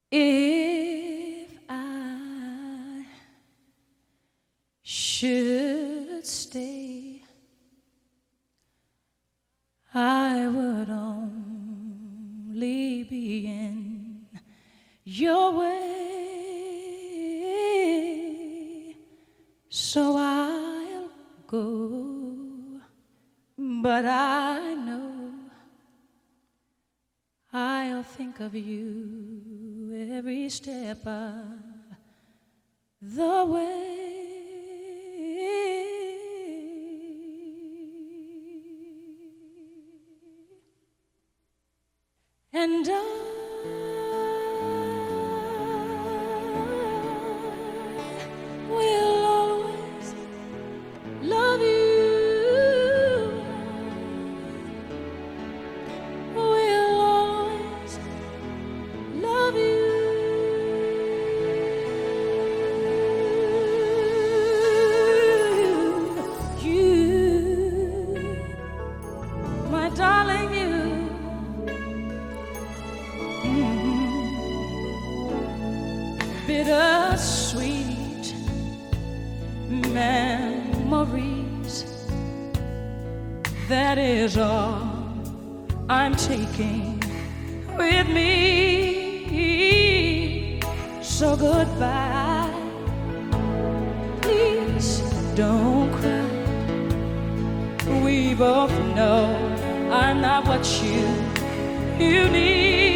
If I should stay, I would only be in your way, so I'll go, but I know I'll think of you every step of the way. And I will always love you. Will always love you. You, my darling, you. Bittersweet memories, that is all I'm taking with me. So goodbye, please don't cry. We both know I'm not what you need.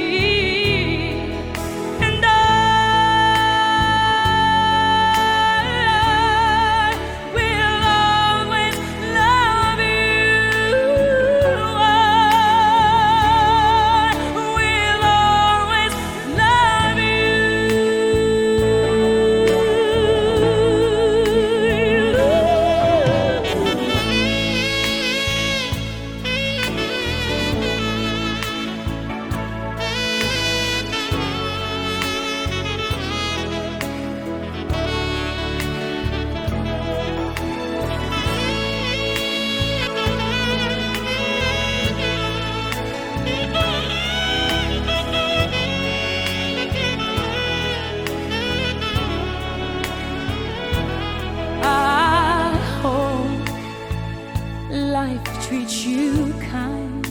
Life treats you kind,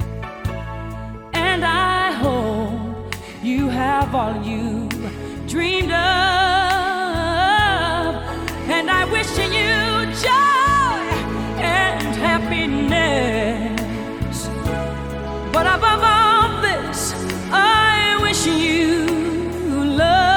and I hope you have all you dreamed of, and I wish you joy and happiness, but above all this, I wish you love.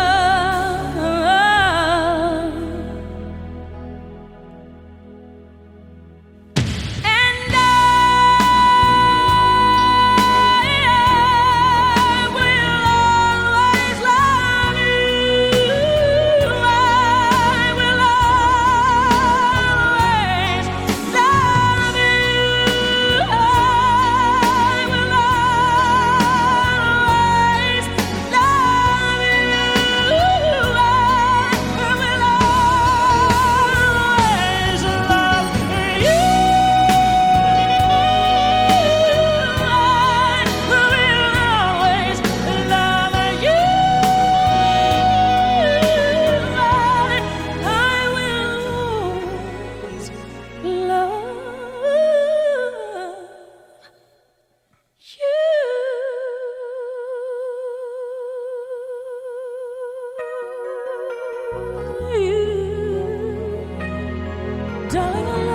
Darling,